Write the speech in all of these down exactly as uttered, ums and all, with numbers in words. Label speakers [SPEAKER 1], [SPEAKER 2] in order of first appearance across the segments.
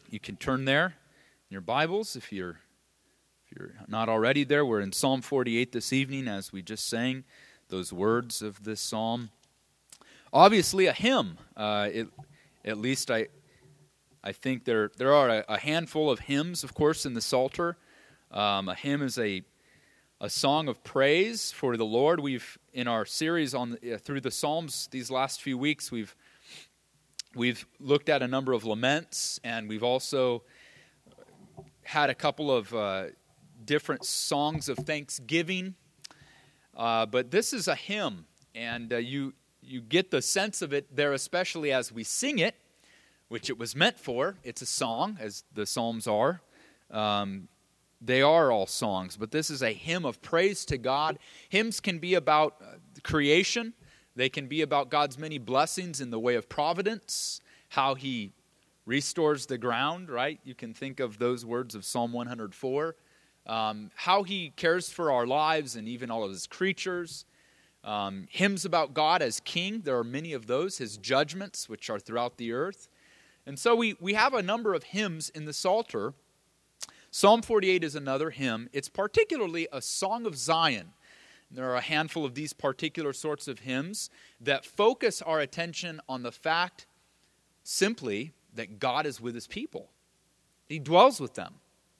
[SPEAKER 1] You can turn there in your Bibles if you're if you're not already there. We're in Psalm forty-eight this evening as we just sang those words of this psalm. Obviously a hymn. Uh, it, at least I I think there there are a, a handful of hymns, of course, in the Psalter. Um, a hymn is a a song of praise for the Lord. We've in our series on the, uh, through the Psalms these last few weeks we've we've looked at a number of laments, and we've also had a couple of uh, different songs of thanksgiving. Uh, but this is a hymn, and uh, you you get the sense of it there, especially as we sing it, which it was meant for. It's a song, as the Psalms are. Um, they are all songs, but this is a hymn of praise to God. Hymns can be about uh, creation. They can be about God's many blessings in the way of providence, how He restores the ground, right? You can think of those words of Psalm one hundred four. Um, how He cares for our lives and even all of His creatures. Um, hymns about God as King. There are many of those. His judgments, which are throughout the earth. And so we, we have a number of hymns in the Psalter. Psalm forty-eight is another hymn. It's particularly a song of Zion. There are a handful of these particular sorts of hymns that focus our attention on the fact simply that God is with His people. He dwells with them.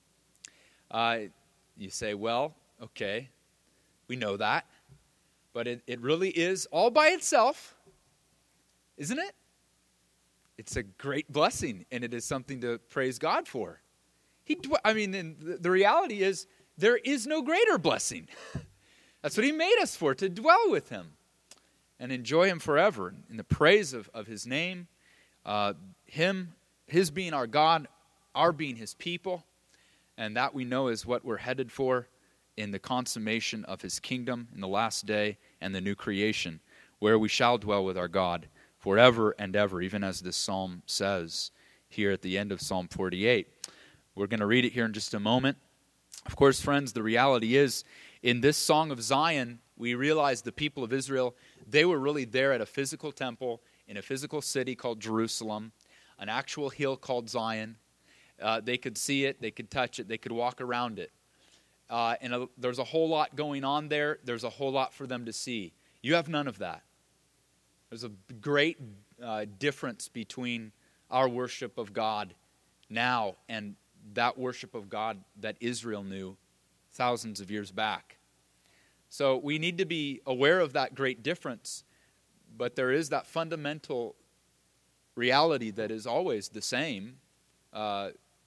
[SPEAKER 1] Uh, you say, well, okay, we know that. But it, it really is all by itself, isn't it? It's a great blessing, and it is something to praise God for. He, I mean, the, the reality is there is no greater blessing. That's what He made us for, to dwell with Him and enjoy Him forever in the praise of, of His name, uh, Him, His being our God, our being His people, and that we know is what we're headed for in the consummation of His kingdom in the last day and the new creation, where we shall dwell with our God forever and ever, even as this psalm says here at the end of Psalm forty-eight. We're going to read it here in just a moment. Of course, friends, the reality is, in this Song of Zion, we realize the people of Israel, they were really there at a physical temple in a physical city called Jerusalem, an actual hill called Zion. Uh, they could see it, they could touch it, they could walk around it. Uh, and a, there's a whole lot going on there. There's a whole lot for them to see. You have none of that. There's a great uh, difference between our worship of God now and that worship of God that Israel knew thousands of years back. So we need to be aware of that great difference, but there is that fundamental reality that is always the same uh,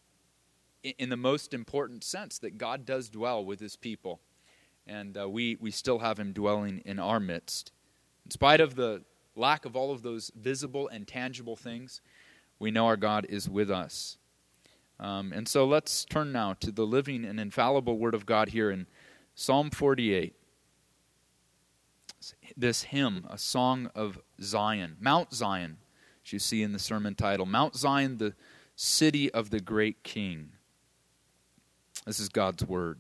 [SPEAKER 1] in the most important sense, that God does dwell with His people, and uh, we, we still have Him dwelling in our midst. In spite of the lack of all of those visible and tangible things, we know our God is with us. Um, and so let's turn now to the living and infallible Word of God here in Psalm forty-eight. This hymn, a song of Zion, Mount Zion, as you see in the sermon title, Mount Zion, the city of the great King. This is God's Word.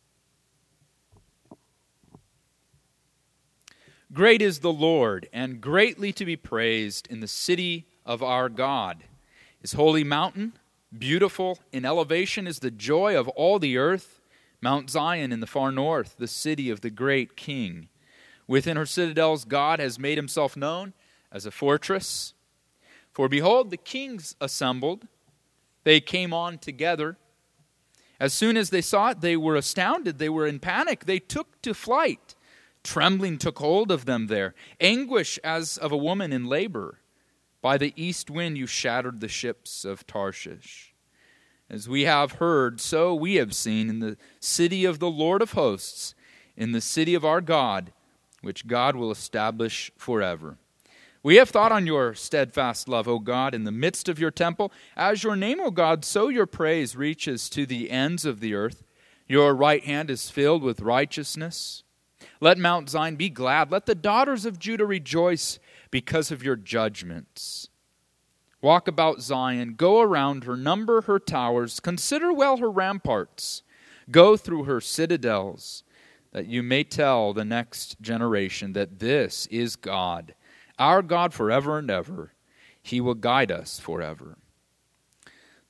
[SPEAKER 1] Great is the Lord, and greatly to be praised in the city of our God. His holy mountain, beautiful in elevation, is the joy of all the earth. Mount Zion in the far north, the city of the great King. Within her citadels, God has made Himself known as a fortress. For behold, the kings assembled. They came on together. As soon as they saw it, they were astounded. They were in panic. They took to flight. Trembling took hold of them there. Anguish as of a woman in labor. By the east wind you shattered the ships of Tarshish. As we have heard, so we have seen in the city of the Lord of hosts, in the city of our God, which God will establish forever. We have thought on your steadfast love, O God, in the midst of your temple. As your name, O God, so your praise reaches to the ends of the earth. Your right hand is filled with righteousness. Let Mount Zion be glad. Let the daughters of Judah rejoice because of your judgments. Walk about Zion, go around her, number her towers, consider well her ramparts. Go through her citadels, that you may tell the next generation that this is God, our God forever and ever. He will guide us forever.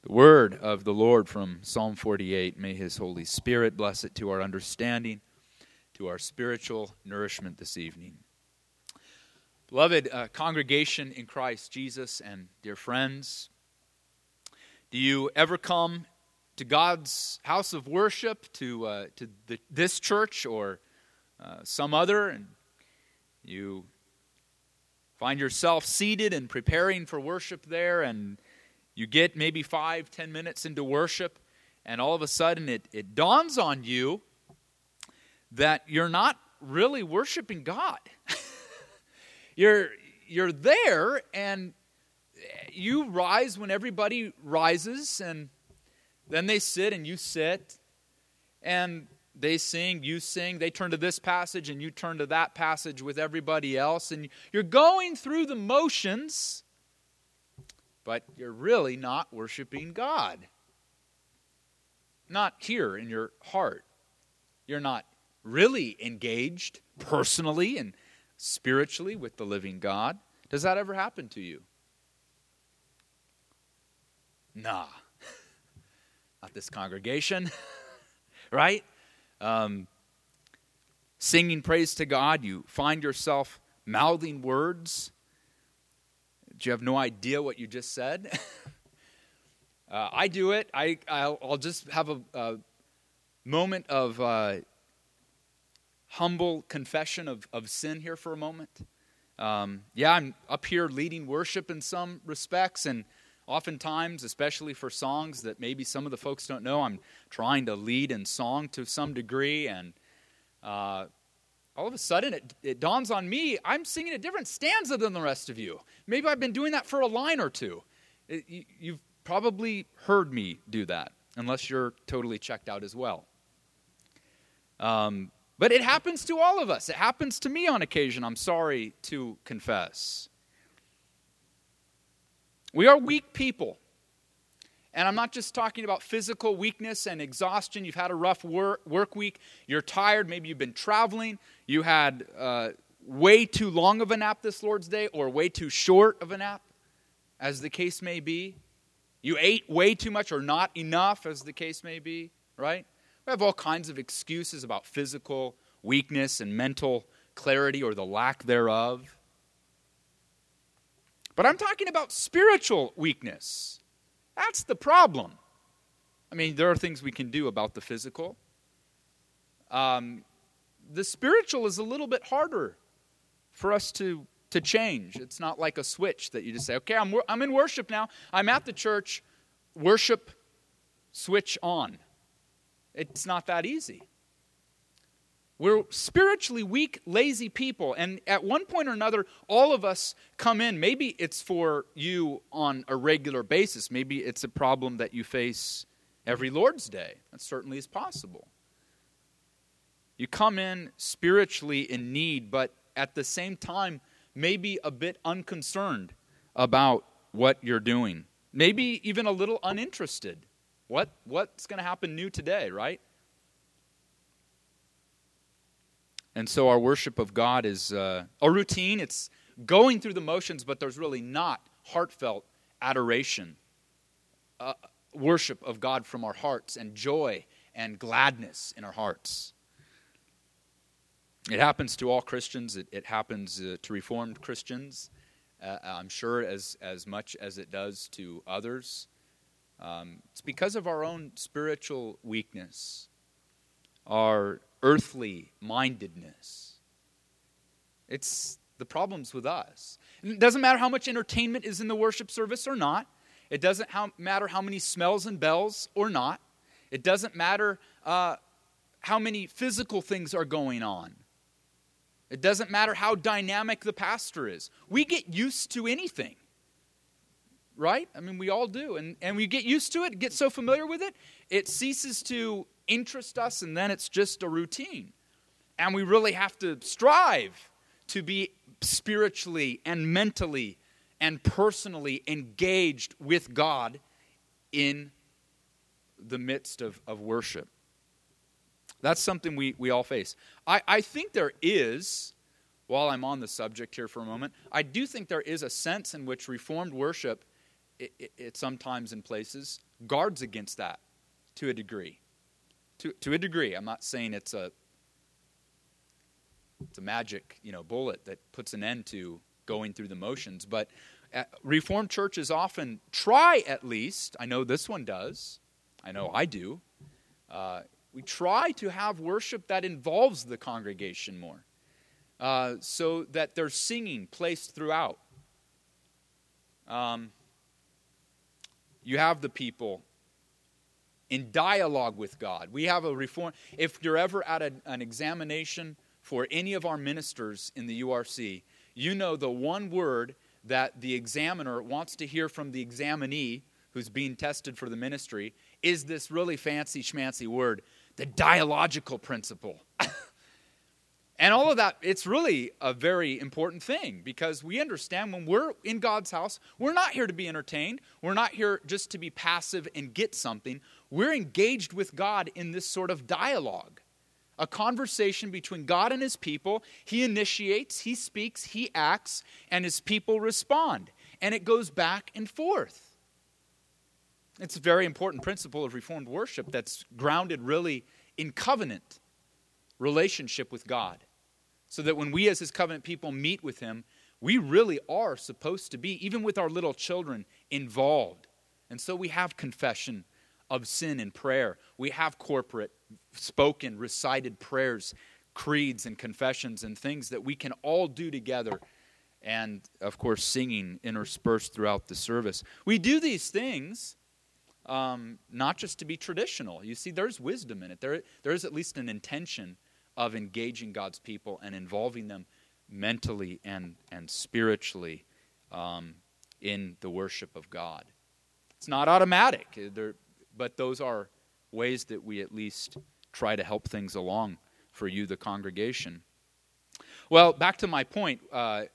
[SPEAKER 1] The word of the Lord from Psalm forty-eight. May His Holy Spirit bless it to our understanding, to our spiritual nourishment this evening. Beloved uh, congregation in Christ Jesus and dear friends, do you ever come to God's house of worship, to uh, to the, this church or uh, some other, and you find yourself seated and preparing for worship there, and you get maybe five, ten minutes into worship, and all of a sudden it, it dawns on you that you're not really worshiping God. you're you're there, and you rise when everybody rises, and then they sit and you sit, and they sing, you sing, they turn to this passage and you turn to that passage with everybody else, and you're going through the motions, but you're really not worshiping God. Not here in your heart. You're not really engaged personally and spiritually with the living God. Does that ever happen to you? Nah. Not this congregation. Right? Um, singing praise to God, you find yourself mouthing words. You have no idea what you just said. uh, I do it. I, I'll, I'll just have a, a moment of uh, humble confession of, of sin here for a moment. Um, yeah, I'm up here leading worship in some respects, and oftentimes, especially for songs that maybe some of the folks don't know, I'm trying to lead in song to some degree, and uh, all of a sudden it, it dawns on me, I'm singing a different stanza than the rest of you. Maybe I've been doing that for a line or two. It, you, you've probably heard me do that, unless you're totally checked out as well. Um, but it happens to all of us. It happens to me on occasion, I'm sorry to confess. We are weak people. And I'm not just talking about physical weakness and exhaustion. You've had a rough work, work week. You're tired. Maybe you've been traveling. You had uh, way too long of a nap this Lord's Day, or way too short of a nap, as the case may be. You ate way too much or not enough, as the case may be, right? We have all kinds of excuses about physical weakness and mental clarity or the lack thereof. But I'm talking about spiritual weakness. That's the problem. I mean, there are things we can do about the physical. Um, the spiritual is a little bit harder for us to, to change. It's not like a switch that you just say, okay, I'm, I'm in worship now. I'm at the church. Worship, switch on. It's not that easy. We're spiritually weak, lazy people, and at one point or another, all of us come in. Maybe it's for you on a regular basis. Maybe it's a problem that you face every Lord's Day. That certainly is possible. You come in spiritually in need, but at the same time, maybe a bit unconcerned about what you're doing. Maybe even a little uninterested. What What's going to happen new today, right? And so our worship of God is uh, a routine. It's going through the motions, but there's really not heartfelt adoration, uh, worship of God from our hearts, and joy and gladness in our hearts. It happens to all Christians. It, it happens uh, to Reformed Christians, uh, I'm sure, as, as much as it does to others. Um, it's because of our own spiritual weakness, our earthly mindedness. It's the problems with us. And it doesn't matter how much entertainment is in the worship service or not. It doesn't how, matter how many smells and bells or not. It doesn't matter uh, how many physical things are going on. It doesn't matter how dynamic the pastor is. We get used to anything. Right? I mean, we all do. And, and we get used to it, get so familiar with it, it ceases to interest us, and then it's just a routine. And we really have to strive to be spiritually and mentally and personally engaged with God in the midst of, of worship. That's something we, we all face. I, I think there is, while I'm on the subject here for a moment, I do think there is a sense in which Reformed worship it, it, it sometimes in places guards against that to a degree. To to a degree. I'm not saying it's a it's a magic, you know, bullet that puts an end to going through the motions, but uh, Reformed churches often try, at least, I know this one does, I know I do, uh, we try to have worship that involves the congregation more, uh, so that there's singing placed throughout. Um, you have the people in dialogue with God. We have a reform. If you're ever at a, an examination for any of our ministers in the U R C, you know the one word that the examiner wants to hear from the examinee who's being tested for the ministry is this really fancy schmancy word, the dialogical principle. And all of that, it's really a very important thing, because we understand when we're in God's house, we're not here to be entertained. We're not here just to be passive and get something. We're engaged with God in this sort of dialogue, a conversation between God and his people. He initiates, he speaks, he acts, and his people respond. And it goes back and forth. It's a very important principle of Reformed worship that's grounded really in covenant relationship with God, so that when we as his covenant people meet with him, we really are supposed to be, even with our little children, involved. And so we have confession of sin and prayer. We have corporate, spoken, recited prayers, creeds and confessions and things that we can all do together. And, of course, singing interspersed throughout the service. We do these things um, not just to be traditional. You see, there's wisdom in it. There, there is at least an intention of engaging God's people and involving them mentally and, and spiritually um, in the worship of God. It's not automatic, there, but those are ways that we at least try to help things along for you, the congregation. Well, back to my point. Uh,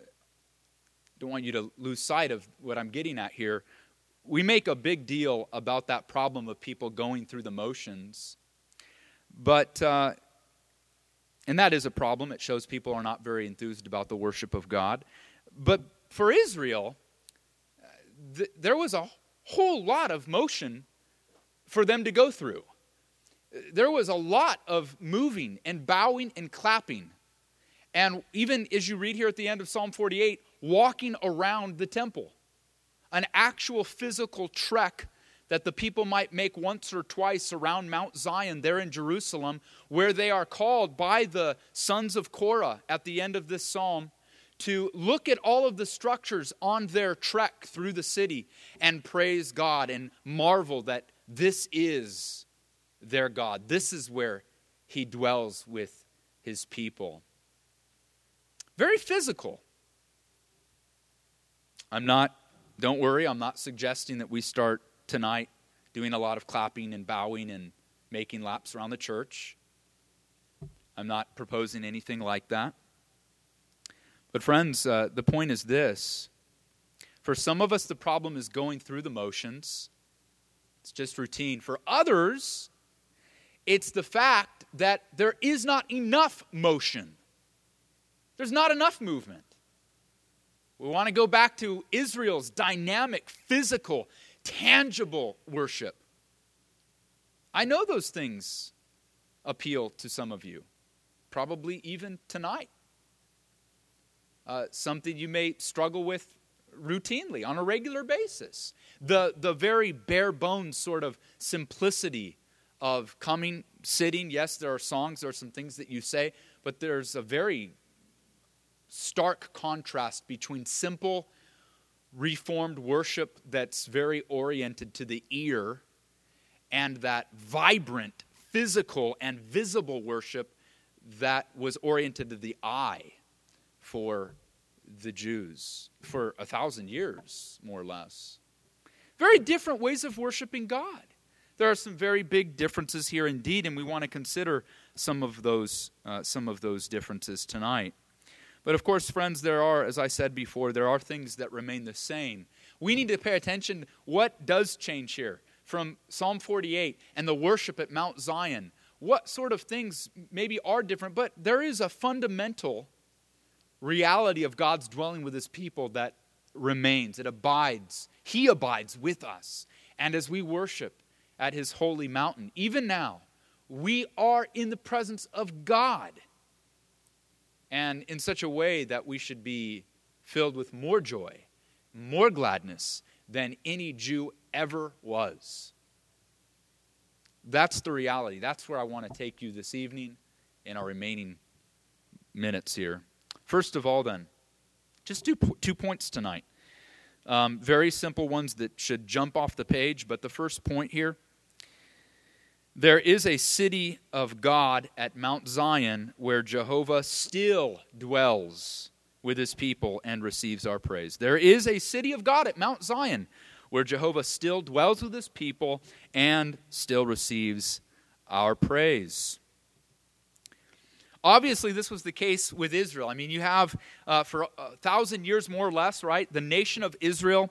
[SPEAKER 1] don't want you to lose sight of what I'm getting at here. We make a big deal about that problem of people going through the motions, but uh, and that is a problem. It shows people are not very enthused about the worship of God. But for Israel, th- there was a whole lot of motion for them to go through. There was a lot of moving and bowing and clapping. And even as you read here at the end of Psalm forty-eight, walking around the temple. An actual physical trek that the people might make once or twice around Mount Zion there in Jerusalem, where they are called by the sons of Korah at the end of this psalm to look at all of the structures on their trek through the city and praise God and marvel that this is their God. This is where he dwells with his people. Very physical. I'm not, don't worry, I'm not suggesting that we start tonight doing a lot of clapping and bowing and making laps around the church. I'm not proposing anything like that. But friends, uh, the point is this. For some of us, the problem is going through the motions. It's just routine. For others, it's the fact that there is not enough motion. There's not enough movement. We want to go back to Israel's dynamic, physical, tangible worship. I know those things appeal to some of you, probably even tonight. Uh, something you may struggle with routinely on a regular basis. The, the very bare bones sort of simplicity of coming, sitting. Yes, there are songs, there are some things that you say, but there's a very stark contrast between simple Reformed worship that's very oriented to the ear and that vibrant, physical, and visible worship that was oriented to the eye for the Jews for a thousand years, more or less. Very different ways of worshiping God. There are some very big differences here indeed, and we want to consider some of those, uh, some of those differences tonight. But of course, friends, there are, as I said before, there are things that remain the same. We need to pay attention. What does change here? From Psalm forty-eight and the worship at Mount Zion, what sort of things maybe are different, but there is a fundamental reality of God's dwelling with his people that remains. It abides He abides with us. And as we worship at his holy mountain, even now, we are in the presence of God. And in such a way that we should be filled with more joy, more gladness than any Jew ever was. That's the reality. That's where I want to take you this evening in our remaining minutes here. First of all, then, just two, two points tonight. Um, very simple ones that should jump off the page, but the first point here, there is a city of God at Mount Zion where Jehovah still dwells with his people and receives our praise. There is a city of God at Mount Zion where Jehovah still dwells with his people and still receives our praise. Obviously, this was the case with Israel. I mean, you have, uh, for a thousand years more or less, right, the nation of Israel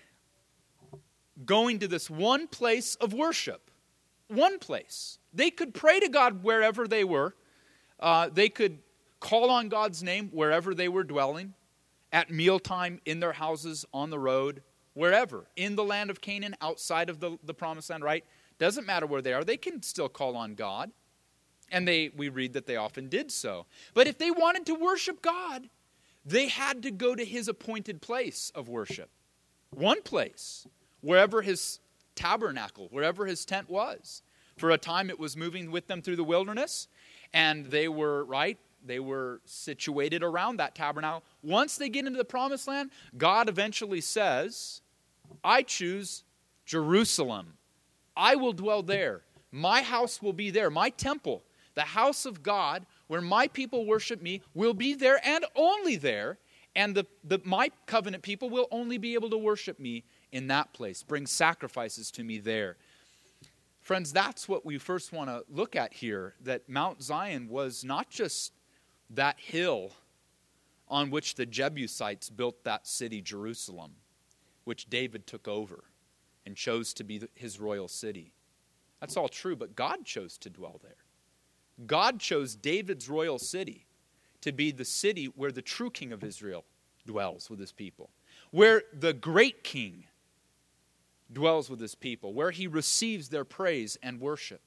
[SPEAKER 1] going to this one place of worship. One place. They could pray to God wherever they were. Uh, they could call on God's name wherever they were dwelling, at mealtime, in their houses, on the road, wherever. In the land of Canaan, outside of the, the promised land, right? Doesn't matter where they are. They can still call on God. And they we read that they often did so. But if they wanted to worship God, they had to go to his appointed place of worship. One place, wherever his tabernacle, wherever his tent was. For a time it was moving with them through the wilderness, and they were, right, they were situated around that tabernacle. Once they get into the promised land, God eventually says, I choose Jerusalem. I will dwell there. My house will be there. My temple, the house of God, where my people worship me, will be there and only there. And the, the my covenant people will only be able to worship me in that place, bring sacrifices to me there. Friends, that's what we first want to look at here, that Mount Zion was not just that hill on which the Jebusites built that city, Jerusalem, which David took over and chose to be his royal city. That's all true, but God chose to dwell there. God chose David's royal city to be the city where the true king of Israel dwells with his people, where the great king dwells with his people, where he receives their praise and worship,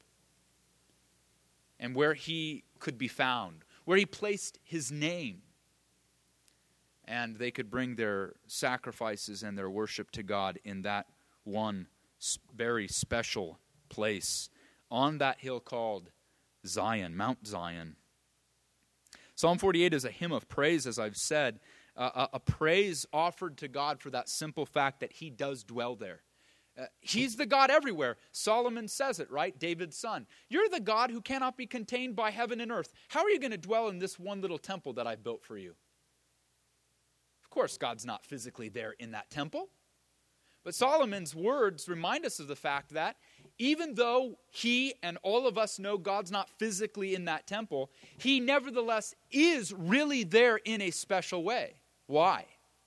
[SPEAKER 1] and where he could be found, where he placed his name, and they could bring their sacrifices and their worship to God in that one very special place on that hill called Zion, Mount Zion. Psalm forty-eight is a hymn of praise, as I've said, uh, a, a praise offered to God for that simple fact that he does dwell there. Uh, he's the God everywhere. Solomon says it, right? David's son. You're the God who cannot be contained by heaven and earth. How are you going to dwell in this one little temple that I've built for you? Of course, God's not physically there in that temple. But Solomon's words remind us of the fact that even though he and all of us know God's not physically in that temple, he nevertheless is really there in a special way. Why?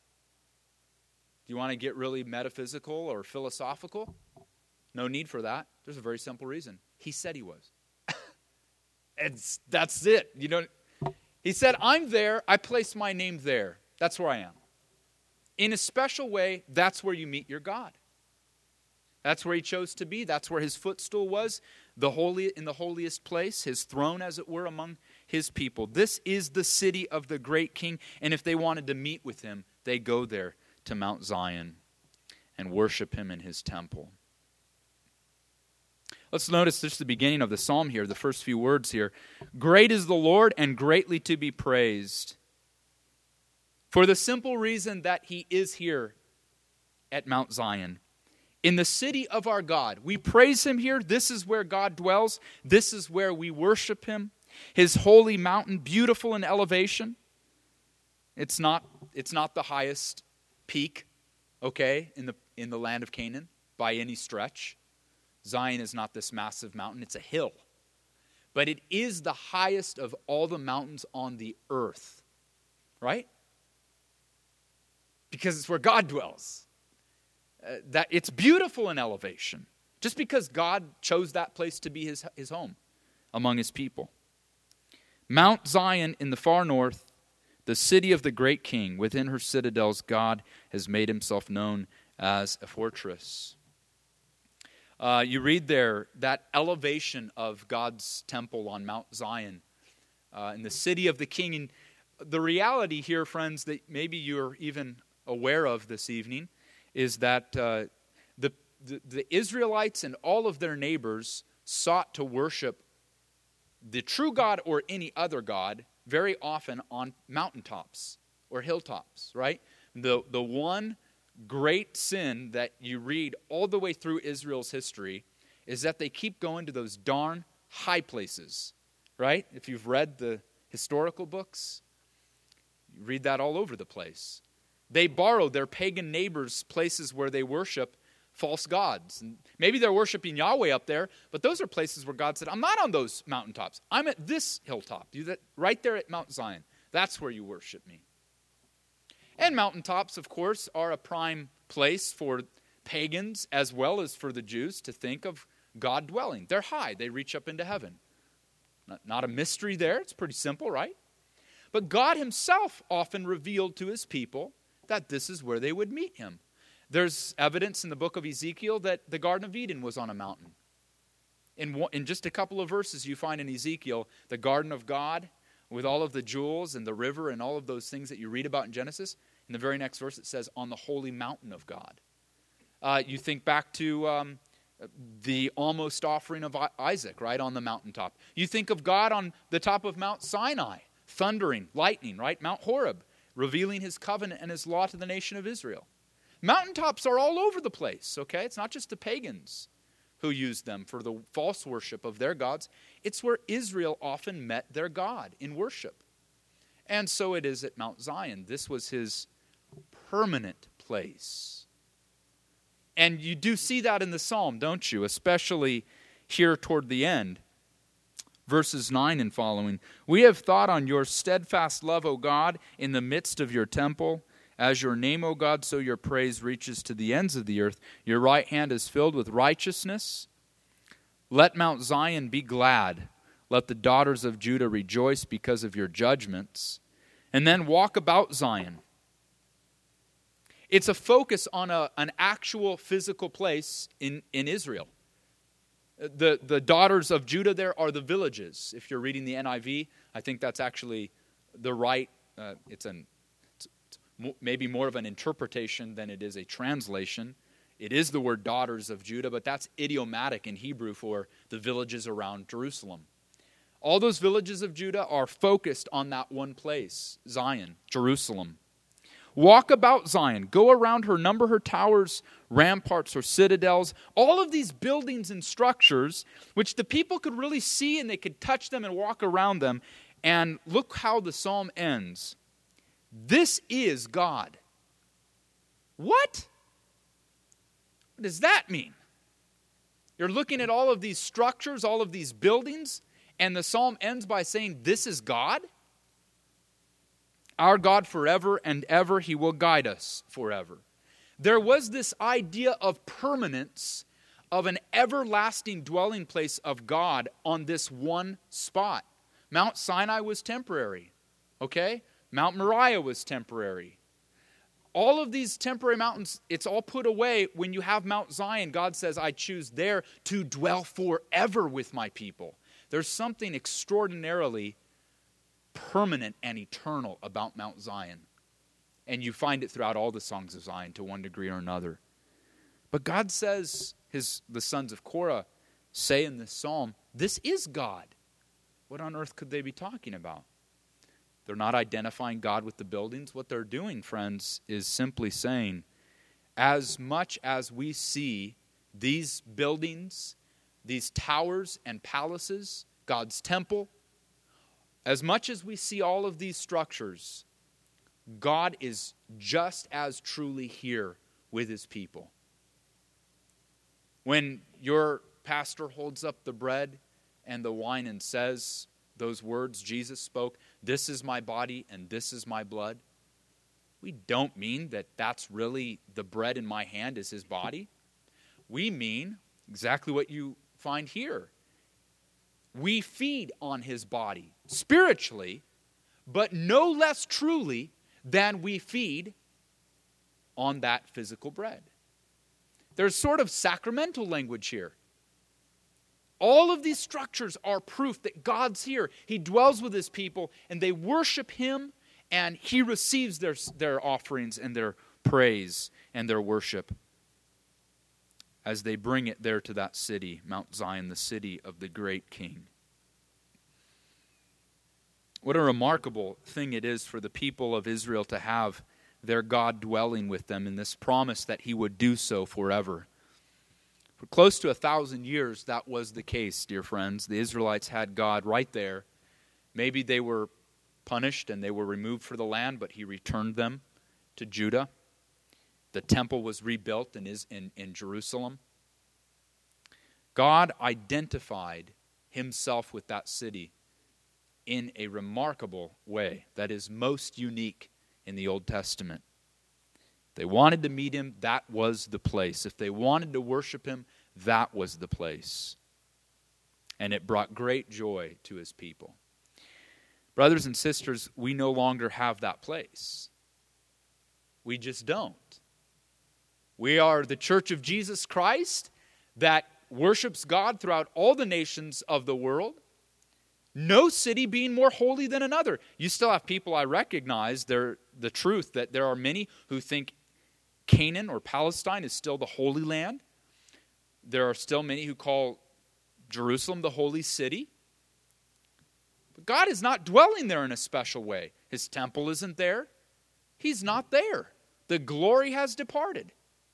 [SPEAKER 1] Do you want to get really metaphysical or philosophical? No need for that. There's a very simple reason. He said he was. It's, that's it. You know, he said, I'm there. I place my name there. That's where I am. In a special way, that's where you meet your God. That's where he chose to be. That's where his footstool was, the holy in the holiest place, his throne, as it were, among his people. This is the city of the great king, and if they wanted to meet with him, they go there to Mount Zion and worship him in his temple. Let's notice just the beginning of the psalm here, the first few words here. Great is the Lord and greatly to be praised, for the simple reason that he is here at Mount Zion. In the city of our God. We praise him here. This is where God dwells. This is where we worship him. His holy mountain, beautiful in elevation. It's not, it's not the highest peak, okay, in the, in the land of Canaan by any stretch. Zion is not this massive mountain. It's a hill. But it is the highest of all the mountains on the earth. Right? Because it's where God dwells. Uh, that it's beautiful in elevation, just because God chose that place to be his, his home among his people. Mount Zion in the far north, the city of the great king, within her citadels, God has made himself known as a fortress. Uh, you read there that elevation of God's temple on Mount Zion, uh, in the city of the King. And the reality here, friends, that maybe you're even aware of this evening, is that uh, the, the the Israelites and all of their neighbors sought to worship the true God or any other God very often on mountaintops or hilltops, right? The the one great sin that you read all the way through Israel's history is that they keep going to those darn high places, right? If you've read the historical books, you read that all over the place. They borrow their pagan neighbors' places where they worship false gods. And maybe they're worshiping Yahweh up there, but those are places where God said, I'm not on those mountaintops. I'm at this hilltop, you that right there at Mount Zion. That's where you worship me. And mountaintops, of course, are a prime place for pagans as well as for the Jews to think of God dwelling. They're high. They reach up into heaven. Not, not a mystery there. It's pretty simple, right? But God himself often revealed to his people that this is where they would meet him. There's evidence in the book of Ezekiel that the Garden of Eden was on a mountain. In, one, in just a couple of verses you find in Ezekiel, the Garden of God, with all of the jewels and the river and all of those things that you read about in Genesis. In the very next verse it says, on the holy mountain of God. Uh, you think back to um, the almost offering of Isaac, right, on the mountaintop. You think of God on the top of Mount Sinai, thundering, lightning, right, Mount Horeb, revealing his covenant and his law to the nation of Israel. Mountaintops are all over the place, okay? It's not just the pagans who used them for the false worship of their gods. It's where Israel often met their God in worship. And so it is at Mount Zion. This was his permanent place. And you do see that in the psalm, don't you? Especially here toward the end. Verses nine and following. We have thought on your steadfast love, O God, in the midst of your temple. As your name, O God, so your praise reaches to the ends of the earth. Your right hand is filled with righteousness. Let Mount Zion be glad. Let the daughters of Judah rejoice because of your judgments. And then walk about Zion. It's a focus on a, an actual physical place in, in Israel. The, the daughters of Judah there are the villages. If you're reading the N I V, I think that's actually the right, uh, it's an maybe more of an interpretation than it is a translation. It is the word daughters of Judah, but that's idiomatic in Hebrew for the villages around Jerusalem. All those villages of Judah are focused on that one place, Zion, Jerusalem. Walk about Zion, go around her, number her towers, ramparts, or citadels. All of these buildings and structures, which the people could really see and they could touch them and walk around them. And look how the psalm ends. This is God. What? What does that mean? You're looking at all of these structures, all of these buildings, and the psalm ends by saying, this is God? Our God forever and ever, he will guide us forever. There was this idea of permanence, of an everlasting dwelling place of God on this one spot. Mount Sinai was temporary, okay? Mount Moriah was temporary. All of these temporary mountains, it's all put away. When you have Mount Zion, God says, I choose there to dwell forever with my people. There's something extraordinarily permanent and eternal about Mount Zion. And you find it throughout all the songs of Zion to one degree or another. But God says, his the sons of Korah say in this psalm, this is God. What on earth could they be talking about? They're not identifying God with the buildings. What they're doing, friends, is simply saying, as much as we see these buildings, these towers and palaces, God's temple, as much as we see all of these structures, God is just as truly here with his people. When your pastor holds up the bread and the wine and says those words Jesus spoke, this is my body and this is my blood, we don't mean that that's really the bread in my hand is his body. We mean exactly what you find here. We feed on his body spiritually, but no less truly than we feed on that physical bread. There's sort of sacramental language here. All of these structures are proof that God's here. He dwells with his people, and they worship him, and he receives their, their offerings and their praise and their worship as they bring it there to that city, Mount Zion, the city of the great King. What a remarkable thing it is for the people of Israel to have their God dwelling with them in this promise that he would do so forever. For close to a thousand years, that was the case, dear friends. The Israelites had God right there. Maybe they were punished and they were removed from the land, but he returned them to Judah. The temple was rebuilt in, in, in Jerusalem. God identified himself with that city in a remarkable way that is most unique in the Old Testament. If they wanted to meet him, that was the place. If they wanted to worship him, that was the place. And it brought great joy to his people. Brothers and sisters, we no longer have that place. We just don't. We are the Church of Jesus Christ that worships God throughout all the nations of the world. No city being more holy than another. You still have people, I recognize they're, the truth that there are many who think Canaan or Palestine is still the Holy Land. There are still many who call Jerusalem the holy city. But God is not dwelling there in a special way. His temple isn't there. He's not there. The glory has departed.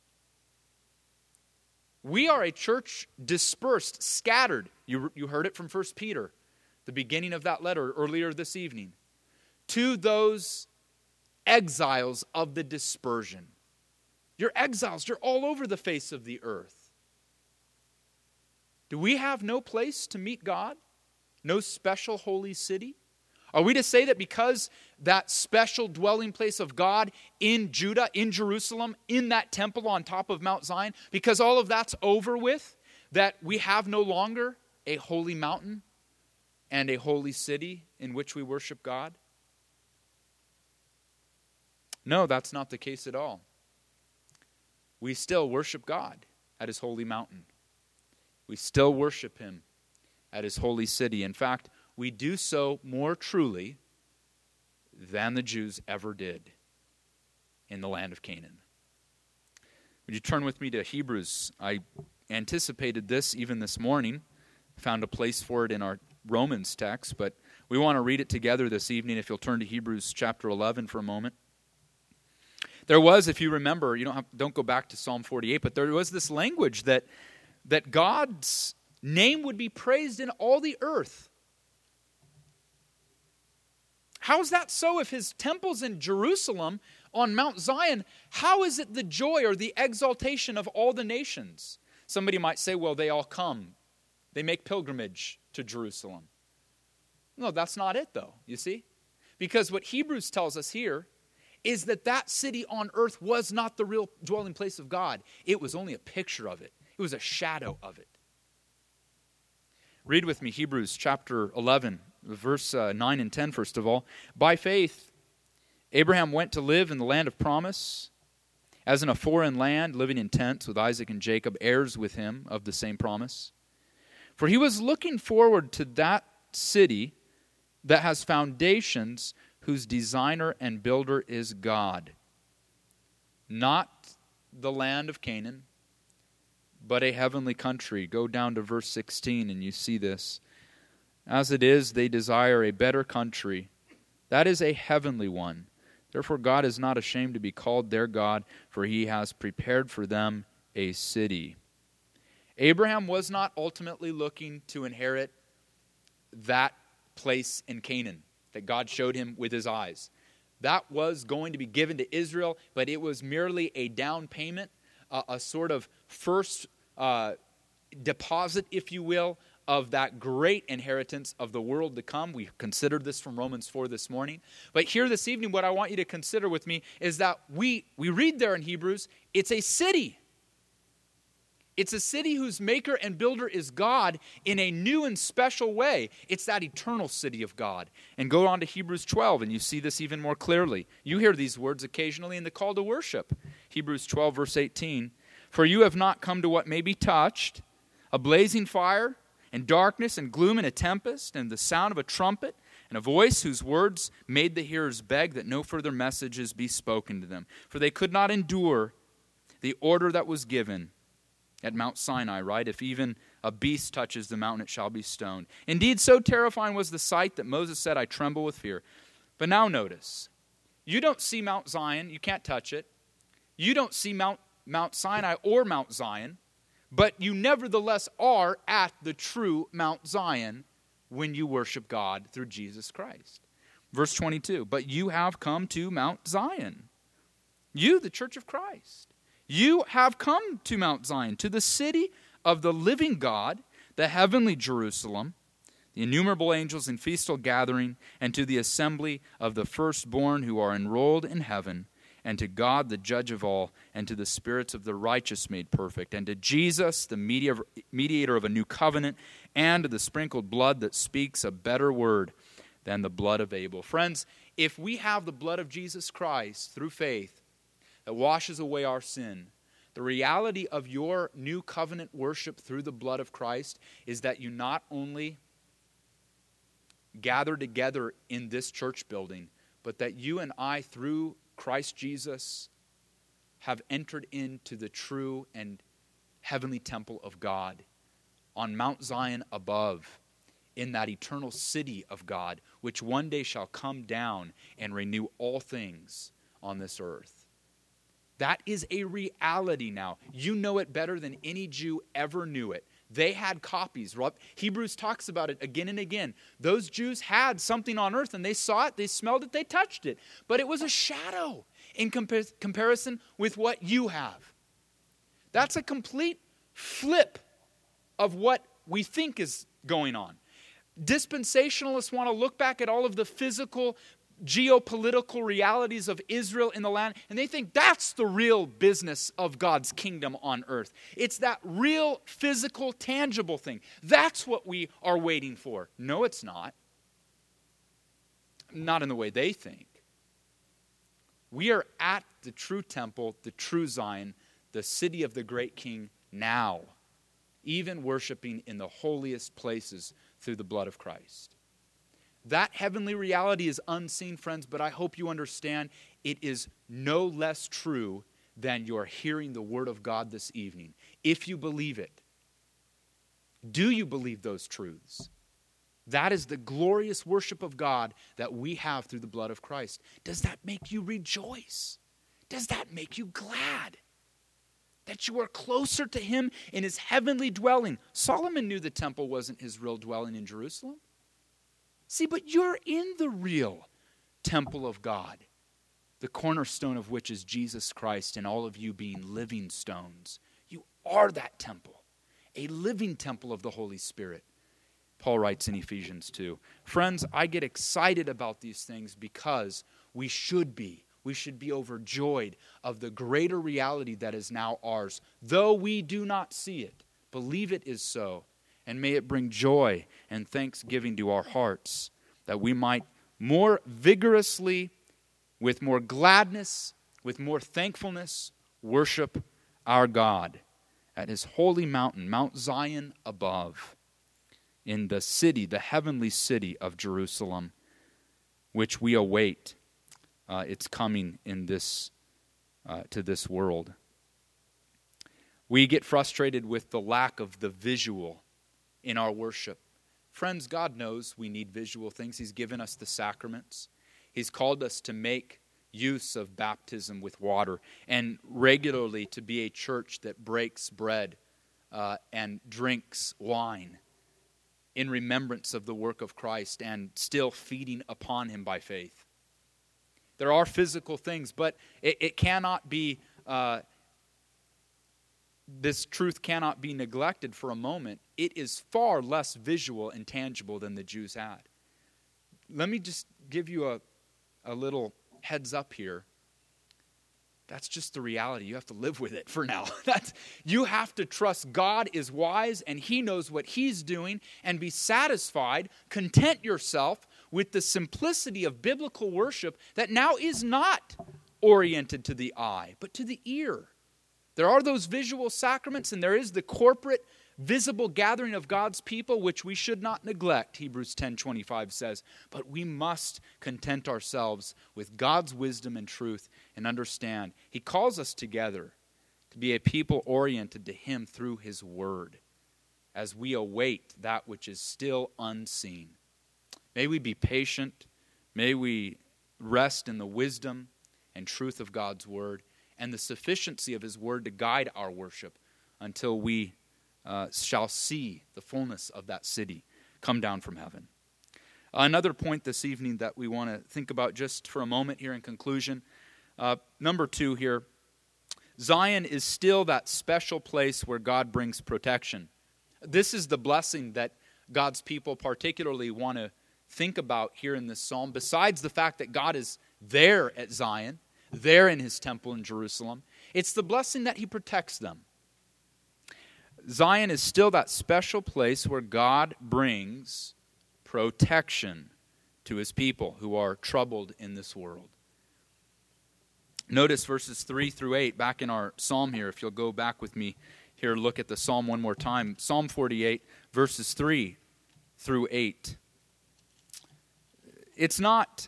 [SPEAKER 1] We are a church dispersed, scattered. You, you heard it from First Peter, the beginning of that letter earlier this evening. To those exiles of the dispersion. You're exiles. You're all over the face of the earth. Do we have no place to meet God? No special holy city? Are we to say that because that special dwelling place of God in Judah, in Jerusalem, in that temple on top of Mount Zion, because all of that's over with, that we have no longer a holy mountain and a holy city in which we worship God? No, that's not the case at all. We still worship God at his holy mountain. We still worship him at his holy city. In fact, we do so more truly than the Jews ever did in the land of Canaan. Would you turn with me to Hebrews? I anticipated this even this morning. Found a place for it in our Romans text, but we want to read it together this evening. If you'll turn to Hebrews chapter eleven for a moment. There was, if you remember, you don't have, don't go back to Psalm forty-eight, but there was this language that that God's name would be praised in all the earth. How is that so if his temple's in Jerusalem on Mount Zion? How is it the joy or the exaltation of all the nations? Somebody might say, well, they all come. They make pilgrimage to Jerusalem. No, that's not it though, you see? Because what Hebrews tells us here is that that city on earth was not the real dwelling place of God. It was only a picture of it. It was a shadow of it. Read with me Hebrews chapter eleven, verse uh, nine and ten, first of all. By faith, Abraham went to live in the land of promise, as in a foreign land, living in tents with Isaac and Jacob, heirs with him of the same promise. For he was looking forward to that city that has foundations, whose designer and builder is God. Not the land of Canaan, but a heavenly country. Go down to verse sixteen and you see this. As it is, they desire a better country. That is a heavenly one. Therefore God is not ashamed to be called their God, for he has prepared for them a city. Abraham was not ultimately looking to inherit that place in Canaan that God showed him with his eyes. That was going to be given to Israel, but it was merely a down payment, a, a sort of first uh, deposit, if you will, of that great inheritance of the world to come. We considered this from Romans four this morning. But here this evening, what I want you to consider with me is that we, we read there in Hebrews, it's a city. It's a city whose maker and builder is God in a new and special way. It's that eternal city of God. And go on to Hebrews twelve, and you see this even more clearly. You hear these words occasionally in the call to worship. Hebrews twelve, verse eighteen. For you have not come to what may be touched, a blazing fire, and darkness, and gloom, and a tempest, and the sound of a trumpet, and a voice whose words made the hearers beg that no further messages be spoken to them. For they could not endure the order that was given at Mount Sinai, right? If even a beast touches the mountain, it shall be stoned. Indeed, so terrifying was the sight that Moses said, I tremble with fear. But now notice, you don't see Mount Zion, you can't touch it. You don't see Mount, Mount Sinai or Mount Zion, but you nevertheless are at the true Mount Zion when you worship God through Jesus Christ. Verse twenty-two, but you have come to Mount Zion. You, the church of Christ. You have come to Mount Zion, to the city of the living God, the heavenly Jerusalem, the innumerable angels in feastal gathering, and to the assembly of the firstborn who are enrolled in heaven, and to God, the judge of all, and to the spirits of the righteous made perfect, and to Jesus, the mediator of a new covenant, and to the sprinkled blood that speaks a better word than the blood of Abel. Friends, if we have the blood of Jesus Christ through faith that washes away our sin, the reality of your new covenant worship through the blood of Christ is that you not only gather together in this church building, but that you and I, through Christ Jesus, have entered into the true and heavenly temple of God on Mount Zion above, in that eternal city of God, which one day shall come down and renew all things on this earth. That is a reality now. You know it better than any Jew ever knew it. They had copies. Hebrews talks about it again and again. Those Jews had something on earth, and they saw it, they smelled it, they touched it. But it was a shadow in compa- comparison with what you have. That's a complete flip of what we think is going on. Dispensationalists want to look back at all of the physical, geopolitical realities of Israel in the land, and they think that's the real business of God's kingdom on earth. It's that real, physical, tangible thing. That's what we are waiting for. No, it's not. Not in the way they think. We are at the true temple, the true Zion, the city of the great King now, even worshiping in the holiest places through the blood of Christ. That heavenly reality is unseen, friends, but I hope you understand it is no less true than you are hearing the word of God this evening. If you believe it, do you believe those truths? That is the glorious worship of God that we have through the blood of Christ. Does that make you rejoice? Does that make you glad that you are closer to him in his heavenly dwelling? Solomon knew the temple wasn't his real dwelling in Jerusalem. See, but you're in the real temple of God, the cornerstone of which is Jesus Christ, and all of you being living stones. You are that temple, a living temple of the Holy Spirit. Paul writes in Ephesians two. Friends, I get excited about these things because we should be. We should be overjoyed of the greater reality that is now ours. Though we do not see it, believe it is so. And may it bring joy and thanksgiving to our hearts, that we might more vigorously, with more gladness, with more thankfulness, worship our God at his holy mountain, Mount Zion above, in the city, the heavenly city of Jerusalem, which we await uh, its coming in this uh, to this world. We get frustrated with the lack of the visual in our worship. Friends, God knows we need visual things. He's given us the sacraments. He's called us to make use of baptism with water and regularly to be a church that breaks bread uh, and drinks wine in remembrance of the work of Christ and still feeding upon him by faith. There are physical things, but it, it cannot be uh, This truth cannot be neglected for a moment. It is far less visual and tangible than the Jews had. Let me just give you a, a little heads up here. That's just the reality. You have to live with it for now. That's, you have to trust God is wise and he knows what he's doing, and be satisfied, content yourself with the simplicity of biblical worship that now is not oriented to the eye, but to the ear. There are those visual sacraments, and there is the corporate, visible gathering of God's people, which we should not neglect, Hebrews ten twenty-five says. But we must content ourselves with God's wisdom and truth and understand He calls us together to be a people oriented to Him through His Word as we await that which is still unseen. May we be patient. May we rest in the wisdom and truth of God's Word and the sufficiency of His Word to guide our worship until we uh, shall see the fullness of that city come down from heaven. Another point this evening that we want to think about just for a moment here in conclusion. Uh, number two here, Zion is still that special place where God brings protection. This is the blessing that God's people particularly want to think about here in this psalm. Besides the fact that God is there at Zion, there in His temple in Jerusalem, it's the blessing that He protects them. Zion is still that special place where God brings protection to His people who are troubled in this world. Notice verses three through eight back in our psalm here. If you'll go back with me here, look at the psalm one more time. Psalm forty-eight, verses three through eight. It's not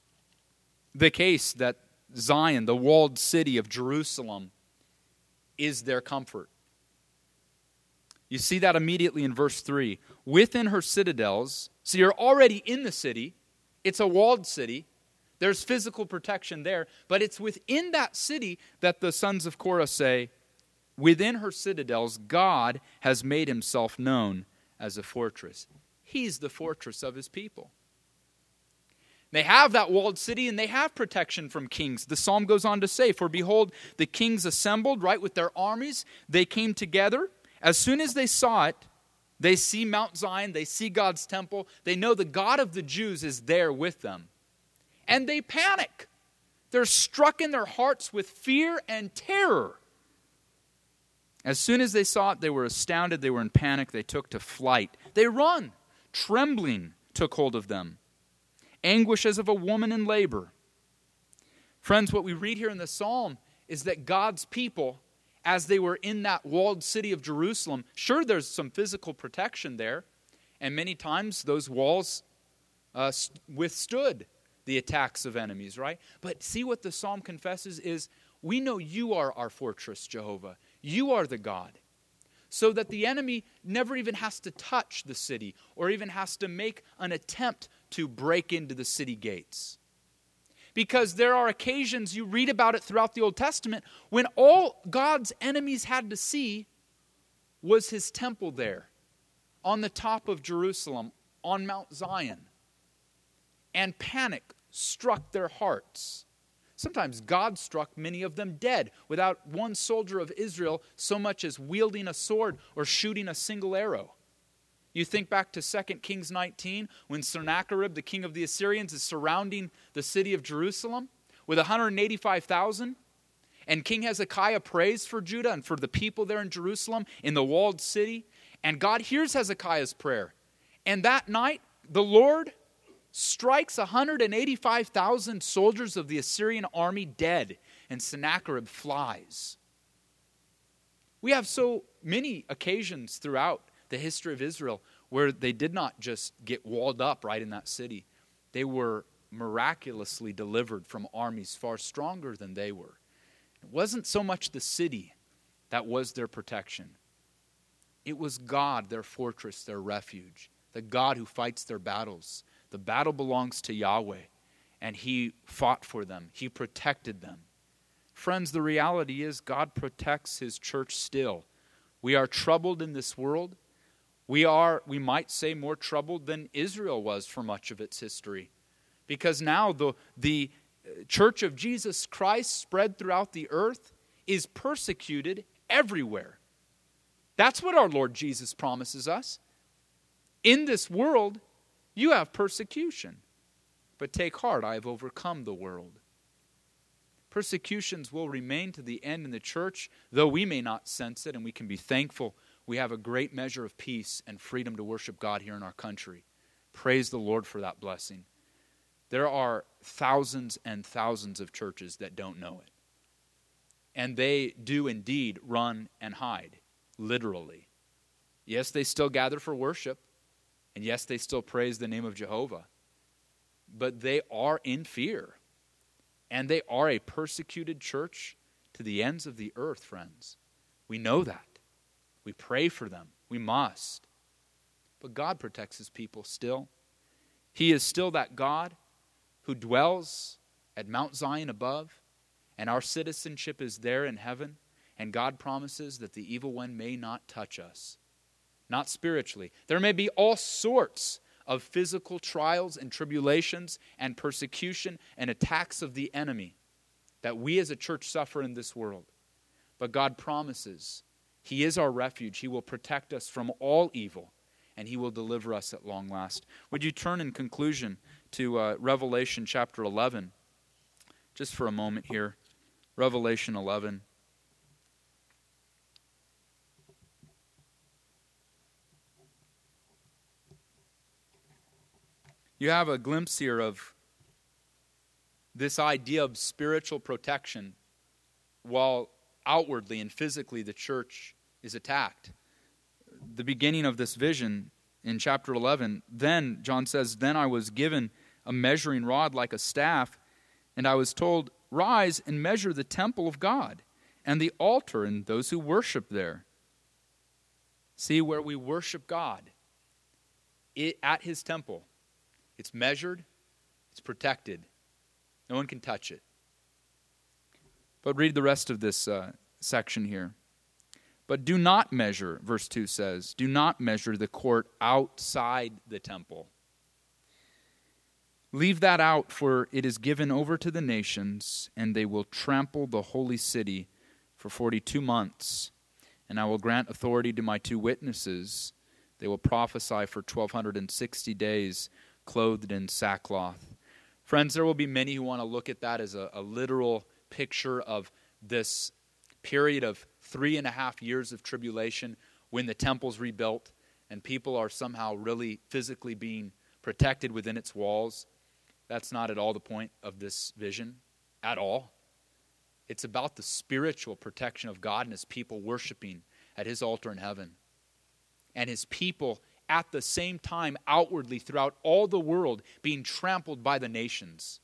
[SPEAKER 1] the case that Zion, the walled city of Jerusalem, is their comfort. You see that immediately in verse three. Within her citadels, so you're already in the city. It's a walled city. There's physical protection there. But it's within that city that the sons of Korah say, within her citadels, God has made Himself known as a fortress. He's the fortress of His people. They have that walled city and they have protection from kings. The psalm goes on to say, for behold, the kings assembled, right, with their armies. They came together. As soon as they saw it, they see Mount Zion, they see God's temple. They know the God of the Jews is there with them. And they panic. They're struck in their hearts with fear and terror. As soon as they saw it, they were astounded. They were in panic. They took to flight. They run. Trembling took hold of them. Anguish as of a woman in labor. Friends, what we read here in the psalm is that God's people, as they were in that walled city of Jerusalem, sure, there's some physical protection there, and many times those walls uh, withstood the attacks of enemies, right? But see what the psalm confesses is, we know You are our fortress, Jehovah. You are the God. So that the enemy never even has to touch the city or even has to make an attempt to break into the city gates. Because there are occasions, you read about it throughout the Old Testament, when all God's enemies had to see was His temple there, on the top of Jerusalem, on Mount Zion. And panic struck their hearts. Sometimes God struck many of them dead, without one soldier of Israel so much as wielding a sword or shooting a single arrow. You think back to Second Kings nineteen, when Sennacherib, the king of the Assyrians, is surrounding the city of Jerusalem with one hundred eighty-five thousand. And King Hezekiah prays for Judah and for the people there in Jerusalem in the walled city. And God hears Hezekiah's prayer. And that night, the Lord strikes one hundred eighty-five thousand soldiers of the Assyrian army dead, and Sennacherib flies. We have so many occasions throughout the history of Israel where they did not just get walled up right in that city. They were miraculously delivered from armies far stronger than they were. It wasn't so much the city that was their protection. It was God, their fortress, their refuge, the God who fights their battles. The battle belongs to Yahweh, and He fought for them. He protected them. Friends, the reality is God protects His church still. We are troubled in this world. We are, we might say, more troubled than Israel was for much of its history. Because now the, the church of Jesus Christ spread throughout the earth is persecuted everywhere. That's what our Lord Jesus promises us. In this world, you have persecution, but take heart, I have overcome the world. Persecutions will remain to the end in the church, though we may not sense it, and we can be thankful we have a great measure of peace and freedom to worship God here in our country. Praise the Lord for that blessing. There are thousands and thousands of churches that don't know it. And they do indeed run and hide, literally. Yes, they still gather for worship. And yes, they still praise the name of Jehovah. But they are in fear. And they are a persecuted church to the ends of the earth, friends. We know that. We pray for them. We must. But God protects his people still. He is still that God who dwells at Mount Zion above, and our citizenship is there in heaven, and God promises that the evil one may not touch us. Not spiritually. There may be all sorts of physical trials and tribulations and persecution and attacks of the enemy that we as a church suffer in this world. But God promises he is our refuge. He will protect us from all evil, and he will deliver us at long last. Would you turn in conclusion to uh, Revelation chapter eleven, just for a moment here. Revelation eleven. You have a glimpse here of this idea of spiritual protection while outwardly and physically the church is attacked. The beginning of this vision in chapter eleven, then, John says, then I was given a measuring rod like a staff, and I was told, rise and measure the temple of God and the altar and those who worship there. See, where we worship God, it, at his temple, it's measured, it's protected. No one can touch it. But read the rest of this uh, section here. But do not measure, verse two says, do not measure the court outside the temple. Leave that out, for it is given over to the nations, and they will trample the holy city for forty-two months. And I will grant authority to my two witnesses. They will prophesy for twelve sixty days, clothed in sackcloth. Friends, there will be many who want to look at that as a, a literal picture of this period of three and a half years of tribulation when the temple's rebuilt and people are somehow really physically being protected within its walls. That's not at all the point of this vision, at all. It's about the spiritual protection of God and his people worshiping at his altar in heaven. And his people at the same time outwardly throughout all the world being trampled by the nations.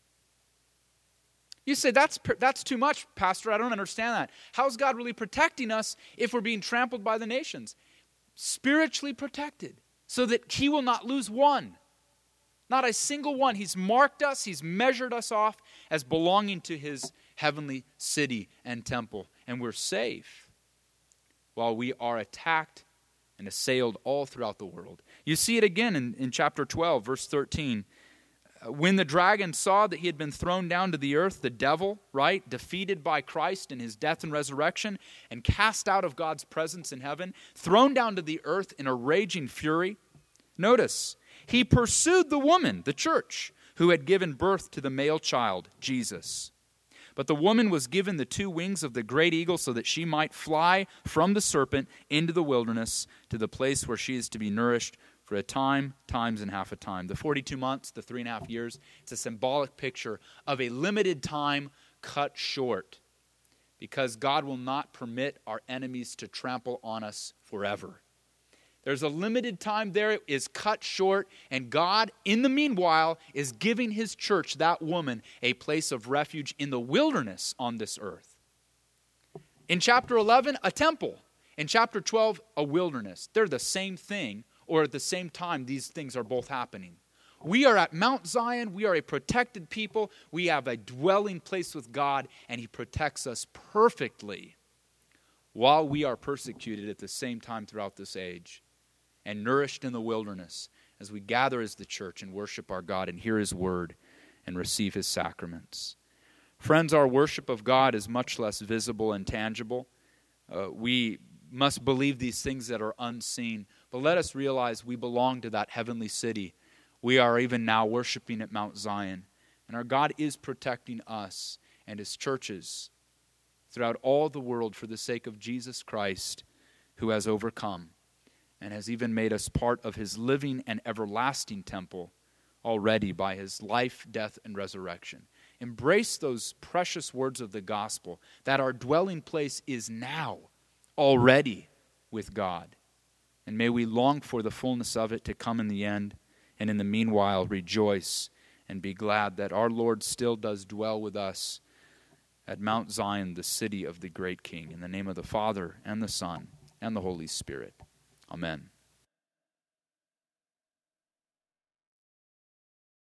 [SPEAKER 1] You say, that's that's too much, Pastor. I don't understand that. How is God really protecting us if we're being trampled by the nations? Spiritually protected, so that he will not lose one. Not a single one. He's marked us, he's measured us off as belonging to his heavenly city and temple. And we're safe while we are attacked and assailed all throughout the world. You see it again in, in chapter twelve, verse thirteen. When the dragon saw that he had been thrown down to the earth, the devil, right, defeated by Christ in his death and resurrection, and cast out of God's presence in heaven, thrown down to the earth in a raging fury, notice, he pursued the woman, the church, who had given birth to the male child, Jesus. But the woman was given the two wings of the great eagle so that she might fly from the serpent into the wilderness to the place where she is to be nourished for a time, times, and half a time. The forty-two months, the three and a half years, it's a symbolic picture of a limited time cut short because God will not permit our enemies to trample on us forever. There's a limited time there, it is cut short, and God, in the meanwhile, is giving his church, that woman, a place of refuge in the wilderness on this earth. In chapter eleven, a temple. In chapter twelve, a wilderness. They're the same thing, or at the same time, these things are both happening. We are at Mount Zion. We are a protected people. We have a dwelling place with God, and he protects us perfectly while we are persecuted at the same time throughout this age and nourished in the wilderness as we gather as the church and worship our God and hear his word and receive his sacraments. Friends, our worship of God is much less visible and tangible. Uh, we must believe these things that are unseen. But let us realize we belong to that heavenly city. We are even now worshiping at Mount Zion. And our God is protecting us and his churches throughout all the world for the sake of Jesus Christ, who has overcome and has even made us part of his living and everlasting temple already by his life, death, and resurrection. Embrace those precious words of the gospel that our dwelling place is now already with God. And may we long for the fullness of it to come in the end, and in the meanwhile rejoice and be glad that our Lord still does dwell with us at Mount Zion, the city of the great King. In the name of the Father, and the Son, and the Holy Spirit. Amen.